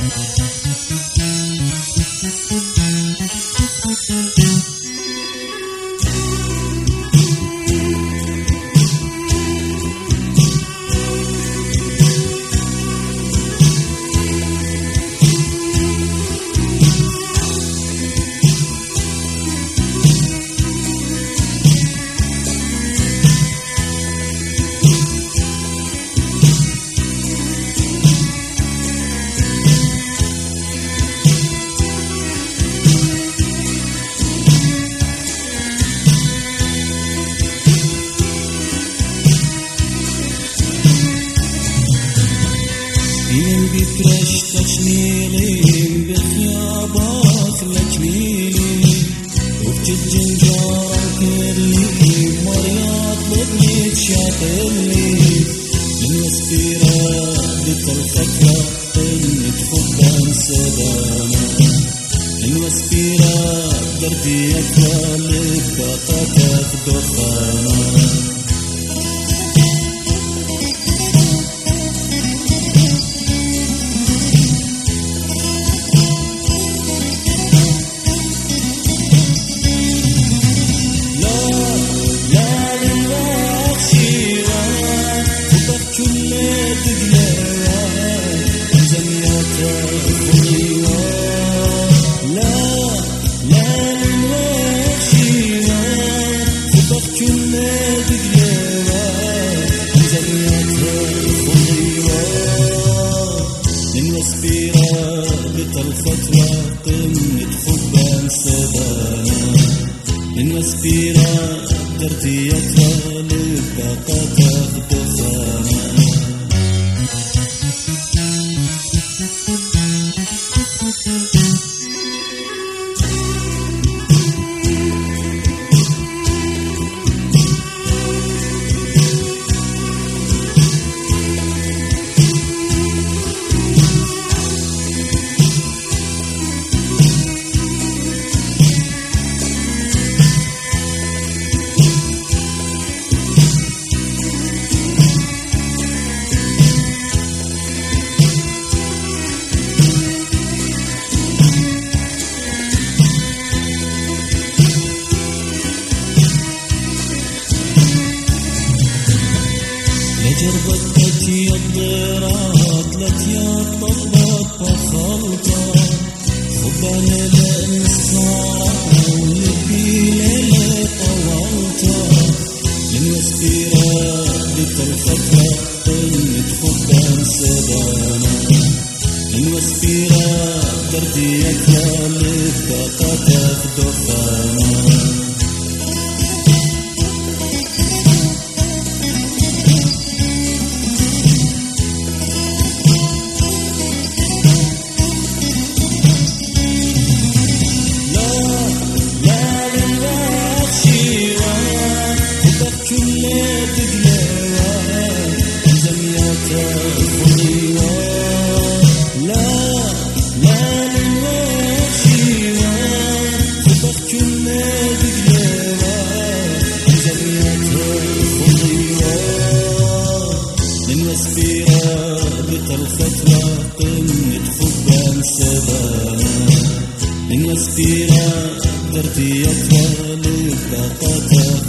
بترش تشميلي بخيابات لجميلي وبجد جنجارة كرلي مريات لبني تشاطلي من وسبيرة بطلقتها قلت خبان سدانا من وسبيرة دردي أكوى لبطاتك دخانا المسبيرة درديتها لبقاتها دخانا جربت يا الضيرات لتيا طلبت بخلطة خبان الانصارة ولبي ليلة طولتها من وسبيرة بطلقتها قلت خبان سدانا من وسبيرة درديتها لبقاتك دخانا من وسبيرة درديتها لبقاتها